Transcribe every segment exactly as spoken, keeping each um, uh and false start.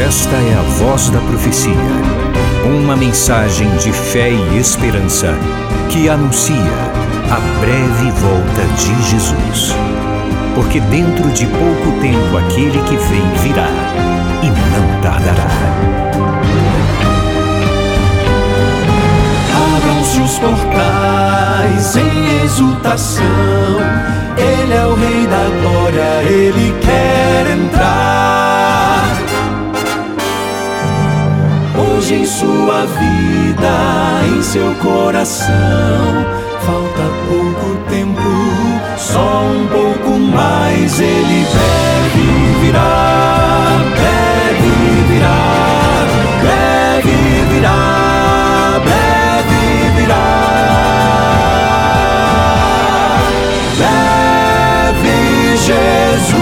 Esta é a Voz da Profecia, uma mensagem de fé e esperança que anuncia a breve volta de Jesus. Porque dentro de pouco tempo aquele que vem virá e não tardará. Abram-se os portais em exultação, Ele é o Rei da Glória, Ele quer entrar. Hoje em sua vida, em seu coração, falta pouco tempo, só um pouco mais. Ele deve virar, deve virar, deve virar, deve virar. Deve Jesus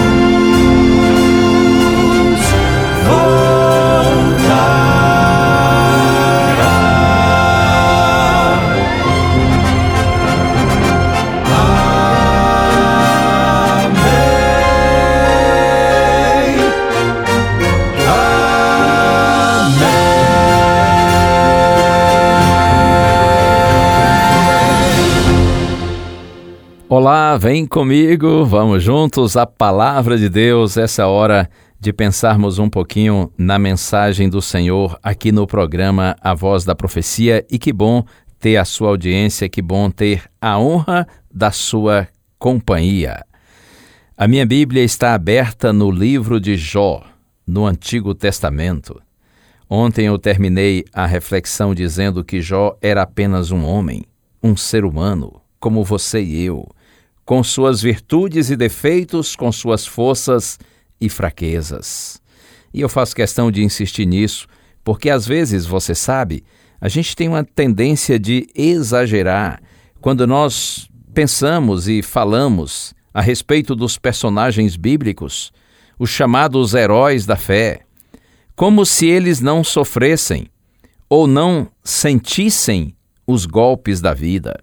Olá, vem comigo, vamos juntos à Palavra de Deus, essa é a hora de pensarmos um pouquinho na mensagem do Senhor aqui no programa A Voz da Profecia, e que bom ter a sua audiência, que bom ter a honra da sua companhia. A minha Bíblia está aberta no livro de Jó, no Antigo Testamento. Ontem eu terminei a reflexão dizendo que Jó era apenas um homem, um ser humano, como você e eu, com suas virtudes e defeitos, com suas forças e fraquezas. E eu faço questão de insistir nisso, porque às vezes, você sabe, a gente tem uma tendência de exagerar quando nós pensamos e falamos a respeito dos personagens bíblicos, os chamados heróis da fé, como se eles não sofressem ou não sentissem os golpes da vida.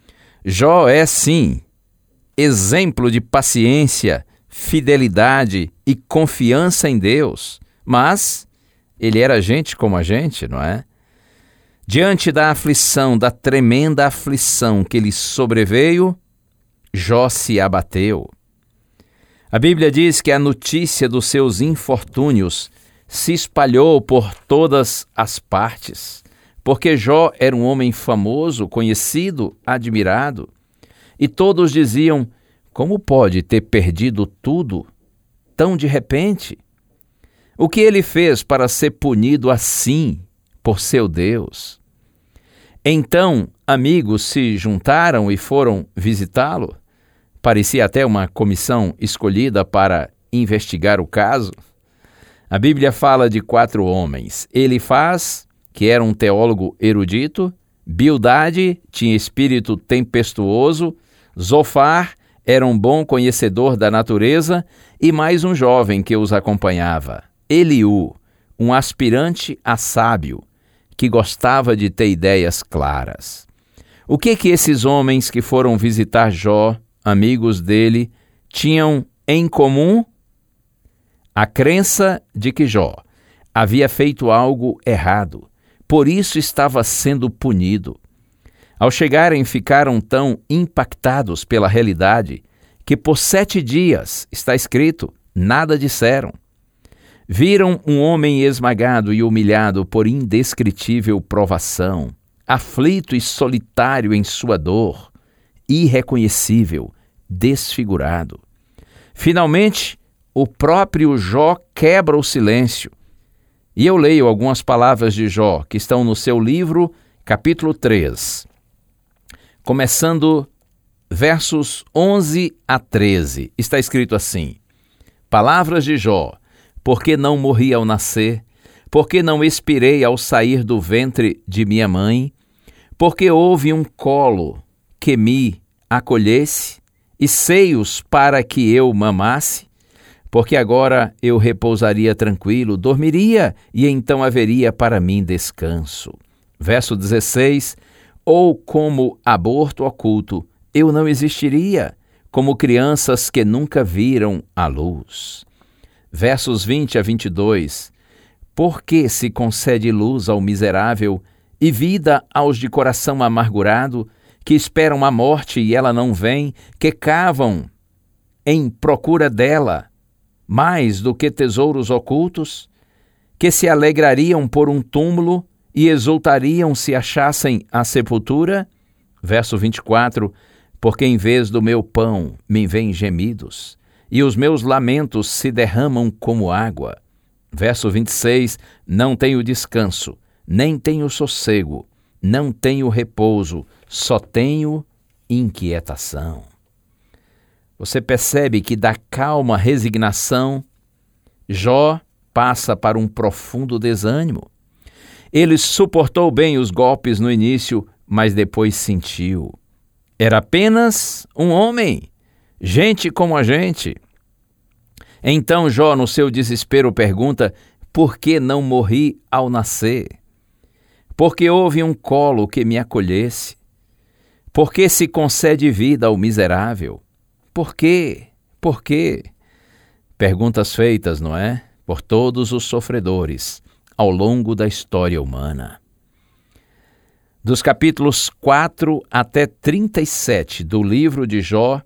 Jó é, sim, exemplo de paciência, fidelidade e confiança em Deus, mas ele era gente como a gente, não é? Diante da aflição, da tremenda aflição que lhe sobreveio, Jó se abateu. A Bíblia diz que a notícia dos seus infortúnios se espalhou por todas as partes, porque Jó era um homem famoso, conhecido, admirado, e todos diziam: como pode ter perdido tudo tão de repente? O que ele fez para ser punido assim por seu Deus? Então, amigos se juntaram e foram visitá-lo. Parecia até uma comissão escolhida para investigar o caso. A Bíblia fala de quatro homens: Elifaz, que era um teólogo erudito; Bildade tinha espírito tempestuoso; Zofar era um bom conhecedor da natureza; e mais um jovem que os acompanhava, Eliú, um aspirante a sábio, que gostava de ter ideias claras. O que que esses homens que foram visitar Jó, amigos dele, tinham em comum? A crença de que Jó havia feito algo errado, por isso estava sendo punido. Ao chegarem, ficaram tão impactados pela realidade que por sete dias, está escrito, nada disseram. Viram um homem esmagado e humilhado por indescritível provação, aflito e solitário em sua dor, irreconhecível, desfigurado. Finalmente, o próprio Jó quebra o silêncio. E eu leio algumas palavras de Jó, que estão no seu livro, capítulo três. Começando versos onze a treze, está escrito assim: Palavras de Jó: porque não morri ao nascer, porque não expirei ao sair do ventre de minha mãe, porque houve um colo que me acolhesse e seios para que eu mamasse, porque agora eu repousaria tranquilo, dormiria e então haveria para mim descanso. Verso dezesseis: ou como aborto oculto, eu não existiria, como crianças que nunca viram a luz. Versos vinte a vinte e dois: Por que se concede luz ao miserável e vida aos de coração amargurado, que esperam a morte e ela não vem, que cavam em procura dela mais do que tesouros ocultos, que se alegrariam por um túmulo e exultariam se achassem a sepultura? Verso vinte e quatro, porque em vez do meu pão me vêm gemidos, e os meus lamentos se derramam como água. Verso vinte e seis, não tenho descanso, nem tenho sossego, não tenho repouso, só tenho inquietação. Você percebe que da calma resignação, Jó passa para um profundo desânimo. Ele suportou bem os golpes no início, mas depois sentiu. Era apenas um homem, gente como a gente. Então Jó, no seu desespero, pergunta: por que não morri ao nascer? Porque houve um colo que me acolhesse? Por que se concede vida ao miserável? Por quê? Por quê? Perguntas feitas, não é? Por todos os sofredores ao longo da história humana. Dos capítulos quatro até trinta e sete do livro de Jó,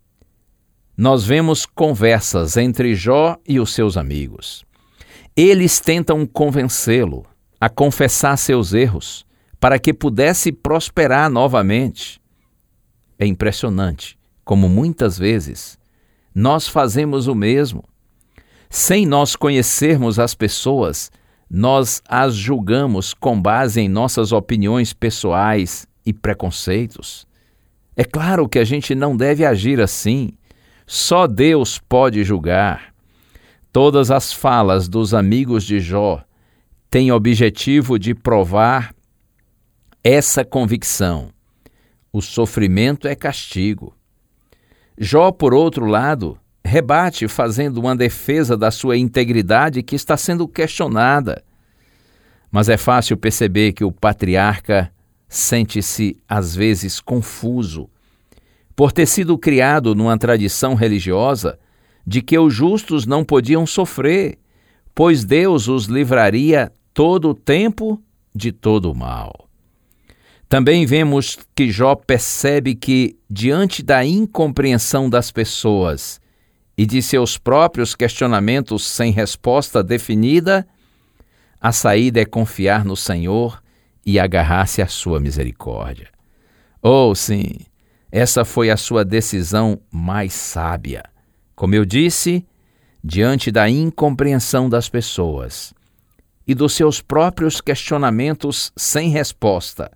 nós vemos conversas entre Jó e os seus amigos. Eles tentam convencê-lo a confessar seus erros para que pudesse prosperar novamente. É impressionante como muitas vezes nós fazemos o mesmo. Sem nós conhecermos as pessoas, nós as julgamos com base em nossas opiniões pessoais e preconceitos. É claro que a gente não deve agir assim. Só Deus pode julgar. Todas as falas dos amigos de Jó têm objetivo de provar essa convicção. O sofrimento é castigo. Jó, por outro lado, rebate fazendo uma defesa da sua integridade que está sendo questionada. Mas é fácil perceber que o patriarca sente-se, às vezes, confuso, por ter sido criado numa tradição religiosa de que os justos não podiam sofrer, pois Deus os livraria todo o tempo de todo o mal. Também vemos que Jó percebe que, diante da incompreensão das pessoas e de seus próprios questionamentos sem resposta definida, a saída é confiar no Senhor e agarrar-se à sua misericórdia. Oh, sim, essa foi a sua decisão mais sábia. Como eu disse, diante da incompreensão das pessoas e dos seus próprios questionamentos sem resposta,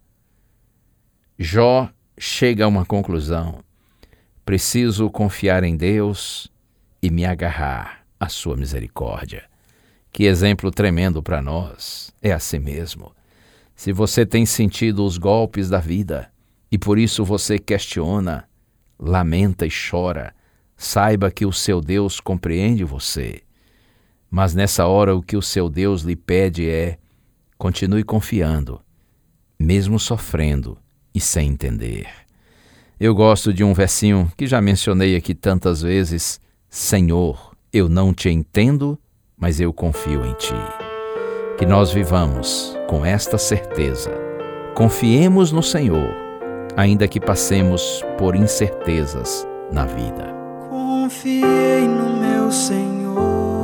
Jó chega a uma conclusão: preciso confiar em Deus e me agarrar à sua misericórdia. Que exemplo tremendo para nós. É assim mesmo. Se você tem sentido os golpes da vida e por isso você questiona, lamenta e chora, saiba que o seu Deus compreende você. Mas nessa hora o que o seu Deus lhe pede é: continue confiando, mesmo sofrendo e sem entender. Eu gosto de um versinho que já mencionei aqui tantas vezes: Senhor, eu não te entendo, mas eu confio em ti. Que nós vivamos com esta certeza. Confiemos no Senhor, ainda que passemos por incertezas na vida. Confiei no meu Senhor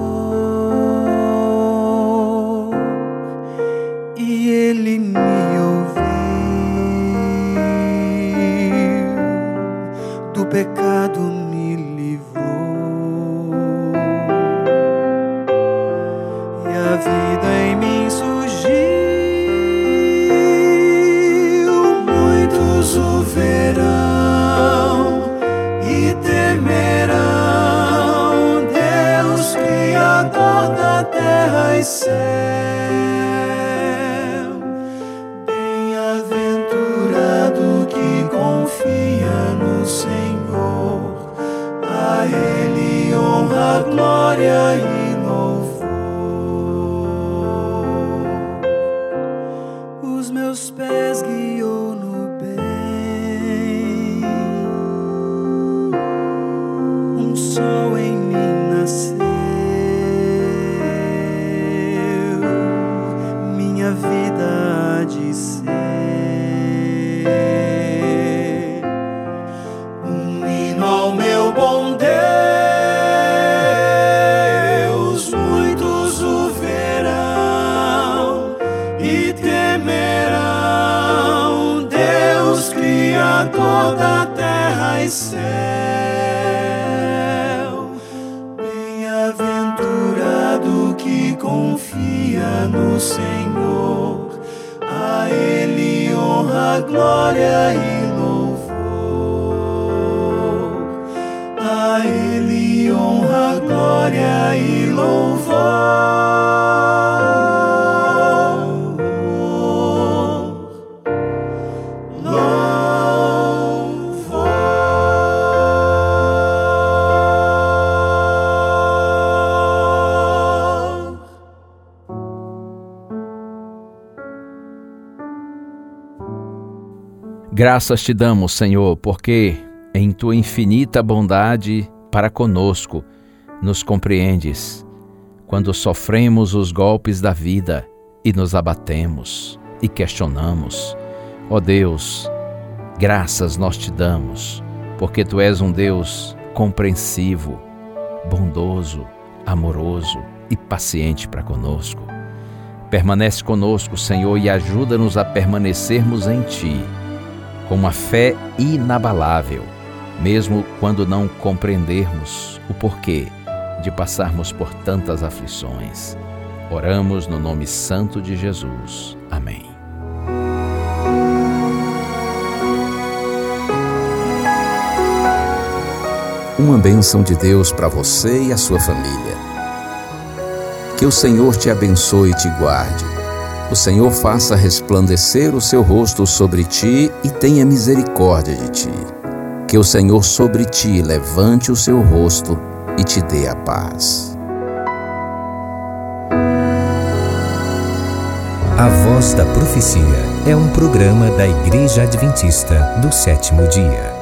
e Ele me ouviu. Do pecado me livrou e a vida em mim surgiu. Muitos o verão e temerão, Deus Criador da terra e céu. Bem-aventurado que confia no Senhor, a Ele honra, glória e louvor. Os meus pés guiou no bem, um sol em mim nasceu, do Senhor. A Ele honra, glória e louvor. A Ele honra, glória e louvor. Graças te damos, Senhor, porque em tua infinita bondade para conosco nos compreendes quando sofremos os golpes da vida e nos abatemos e questionamos. Ó Deus, graças nós te damos, porque tu és um Deus compreensivo, bondoso, amoroso e paciente para conosco. Permanece conosco, Senhor, e ajuda-nos a permanecermos em ti, com uma fé inabalável, mesmo quando não compreendermos o porquê de passarmos por tantas aflições. Oramos no nome santo de Jesus. Amém. Uma bênção de Deus para você e a sua família. Que o Senhor te abençoe e te guarde. O Senhor faça resplandecer o seu rosto sobre ti e tenha misericórdia de ti. Que o Senhor sobre ti levante o seu rosto e te dê a paz. A Voz da Profecia é um programa da Igreja Adventista do Sétimo Dia.